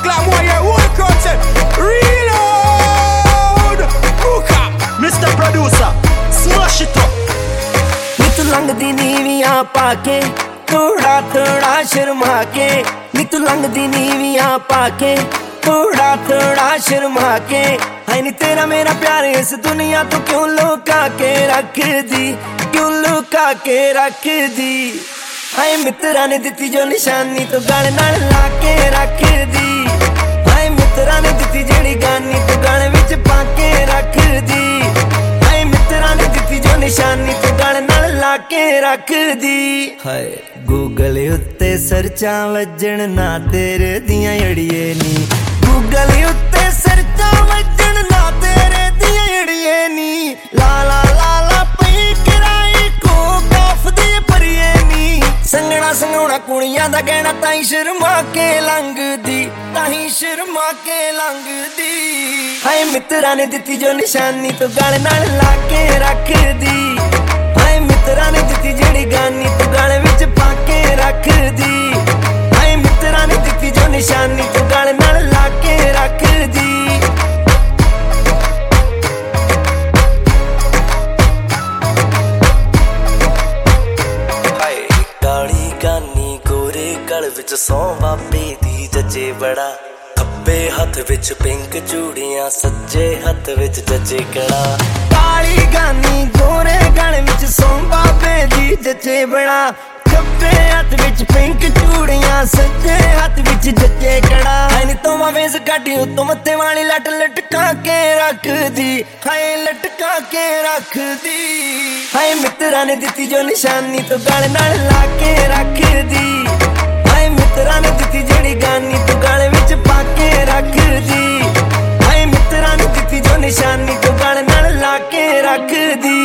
clock, boy, yeah, whole crowd say, reload. Buka. Mr. Producer, smash it up. नित लंघदी नीवियां पाके थोड़ा थोड़ा शर्मा के नित लंघदी नीवियां पाके थोड़ा थोड़ा शर्मा के है नी तेरा मेरा प्यार इस दुनिया तो क्यों लुका के रख दी क्यों लुका के रख दी हाय मित्रा ने दिती जो निशानी तो गल नाल ला के रख दी हाय मित्रा ने दिती जेड़ी गानी तो गल विच पाके रख दी हाय मित्रा ने दिती जो निशानी तो गल नाल ला के रख दी हाय गूगल उत्ते सर्चां वजण ना तेरे दियां अड़िए नी गूगल उत्ते सर्चां वजण ना तेरे दियां अड़िए नी ला ला ला ला पई कराई को काफ दी परिए नी संगना संगोना कुड़ियां दा कहना ताई शर्मा के लंघदी ताही शर्मा के लंघदी हाय मित्रा ने दिती जो निशानी तो गल नाल ला के रख दी हाय मित्रा ने दिती जेड़ी गानी तो गल विच पाके रख दी हाय मित्रा ने दिती जो निशानी तो गल नाल ला के रख दी हाय काली गानी गोरे गल विच सौ बाबे दी जजे बड़ा खब्बे हथ विच पिंक चूड़ियां सज्जे हथ विच जजे कड़ा काली गानी गोरे गल विच सौ बाबे दी जजे बड़ा खब्बे हथ विच पिंक चूड़ियां सज्जे हथ विच जजे कड़ा हाय नी तो वेस काटी उत्तों मत्थे वाली लट लटका के रख दी हाय लटका के रख दी हाय मित्रा ने दिती जो निशानी तो गल नाल ला के रख दी हाय मित्रा ने दिती जेड़ी गानी तो गल विच पाके रख दी हाय मित्रा ने दिती जो निशानी तो गल नाल ला के रख दी